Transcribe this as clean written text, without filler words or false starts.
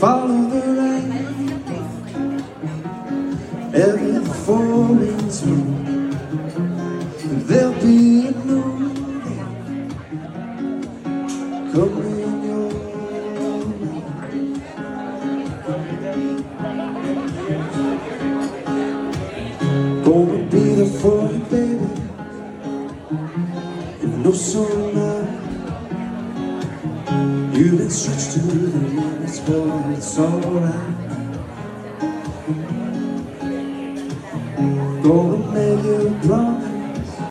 follow the rain, every falling snow. There'll be a new day coming your way. Gonna be there for you, baby, and no sunlight. You've been stretched to the limits, but it's alright. Gonna make you a promise